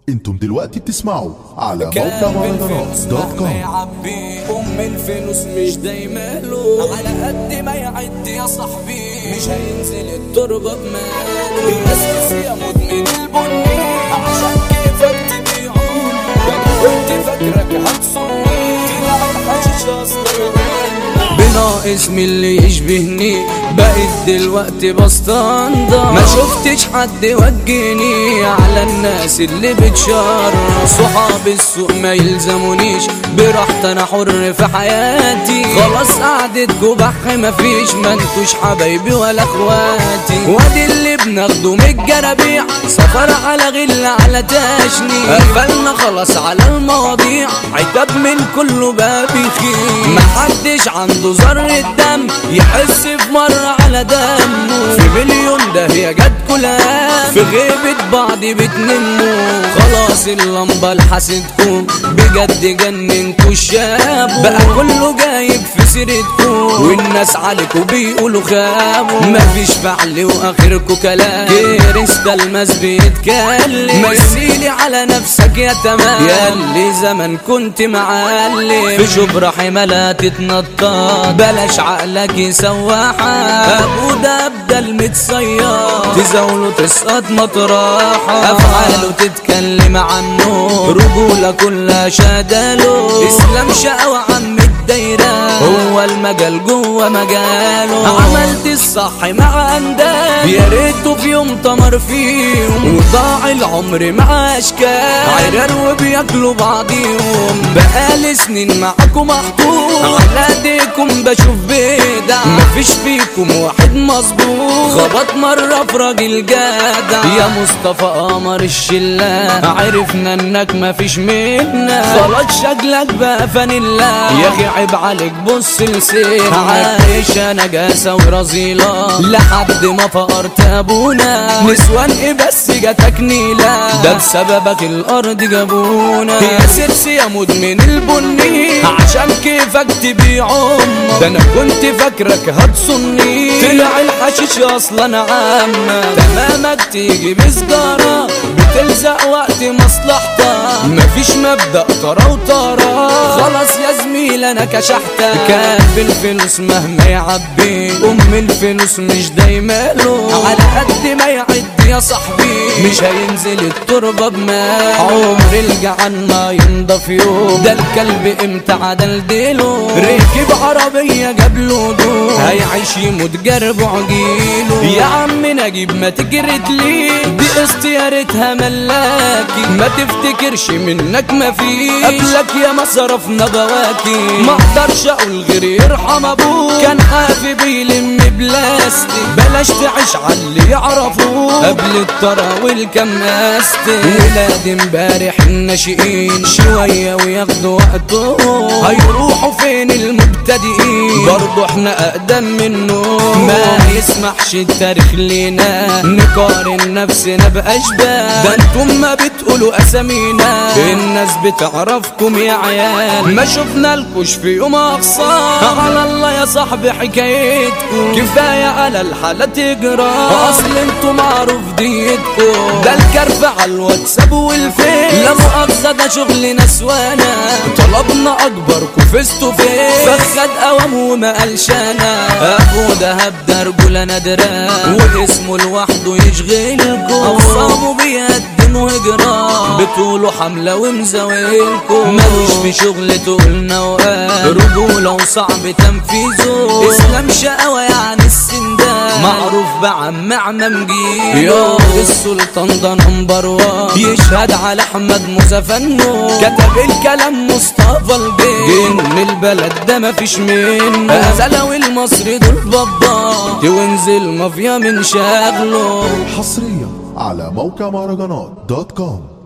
انتم دلوقتي بتسمعوا على موقع مهرجانات.com. ام الفلوس مش دايما له، على قد ما يعد يا صاحبي مش هينزل التربه بماله. الناس يا مدمن البني عشان كيفك تبيعه، انا كنت فاكرك هتصوني طلع الحشيش اصلا بناقص من اللي يشبهني، بقيت دلوقتي بستنضف. ما شفتش حد وجهني على الناس اللي بتشرف. صحاب السوق ما يلزمونيش، براحتي انا حر في حياتي. خلاص قعدتكوا بح مفيش، ما انتوش حبايبي ولا اخواتي. وادي اللي بناخده من الجرابيع، سفر على غل على تاشني. قفلنا خلاص على المواضيع، عتاب من كله باب يخيل. محدش عنده ذرة دم يحس في مرة على دمه. في مليون ده هي جت كلها، في غيبة بعض بتنمو. خلاص اللمبة لحستكم بجد جننتوا الشاب، بقى كله جايب في سيرتكم والناس عليكوا بيقولوا خابوا. مفيش فعل واخركوا كلام، كريستا الماس بيتكلم. مثيلي على نفسك يا تمام، يا اللي زمان كنت معلم. في شبرا حمالة تتنطط، بلاش عقلك يسوحك. ابو ده بدل متصير، تزاوله تسقط مطرحه. افعاله تتكلم عنه، رجوله كلها شاداله. اسلام شقوى عم الدايره، هو المجال جوه مجاله. عملت الصح مع انداد، يا ريته في يوم تمر فيهم. وضاع العمر مع اشكال عرار وبياكلوا بعضيهم. بقالي سنين معاكم محطوط، على ايديكم بشوف بدع. مفيش فيكم واحد مظبوط، خبط مرة في راجل جدع. يا مصطفى قمر الشلة، عرفنا انك مفيش منا. خلاص شكلك بقى فانيلا، يا اخي عيب عليك بص لسينك. عايش انا جاسة ورزيلة لحد ما فقرت ابونا. نسوان ايه بس جاتك نيلة، ده بسببك الارض جابونا. يا سيرسي يا مدمن البني عشان كيفك تبيع امك. ده انا كنت فاكرك هتصني، طلع الحشيش اصلا عامة. تمامك تيجي بسجارة بتلزق وقت مصلحتك. مفيش مبدأ طرا وطرا، خلاص يا زميل انا كشحتك. كان بالفلوس مهما يعبي، ام الفلوس مش دايما له. على قد ما يعد يا صاحبي مش هينزل التربة بمال. عمر الجعان ما ينضف يوم، ده الكلب امتى عدل ديله. ركب عربية جاب له دول، هيعيش يموت جرب عجيله. يا عم نجيب ما تجرد ليه، دي استيارتها ملاكي. ما تفتكرش منك ما فيش، قبلك يا ما صرفنا بواكي. ما اقدرش اقول غير يرحم ابوك، كان حافي بيلم بلاستيك. بلاش تعيش على اللي يعرفوه قبل الطرا والكماستيك. ولاد امبارح الناشئين شوية وياخدوا وقتهم، هيروحوا فين المبتدئين؟ برضو احنا اقدم منه. ما يسمحش التاريخ لينا نقارن نفسنا باشباه. ده انتم ما بتقولوا اسامينا، الناس بتعرفكم يا عيال. ما شفنا لكوش في يوم اقصار، على الله يا صاحبي حكايتكم. كفايه على الحالة تجرى، اصل انتم معروف ديتكم. ده الكرف على الواتساب والفيس، لا مؤاخذة ده شغل نسوانا. طلبنا اكبركم فزتوا فين، فخد قوام وما قالش انا. ابو دهب ده رجولة نادرة، واسمه لوحده يشغلكم. اوصامه بيقدموا هجرة، بتقولوا حملة ومزاولكم. ملوش في شغل تقولنا وقال، رجولة وصعب تنفيذه. اسلام شقوى يعني السندان، معروف بعم عمام جيل. يا السلطان ده نمبر وان، يشهد على احمد موسى فنو. كتب الكلام مصطفى الجن، من البلد ده مفيش منه. زلاوي المصري دول بابا، وينزل مافيا من شغله. حصريا على موقع مهرجانات.com.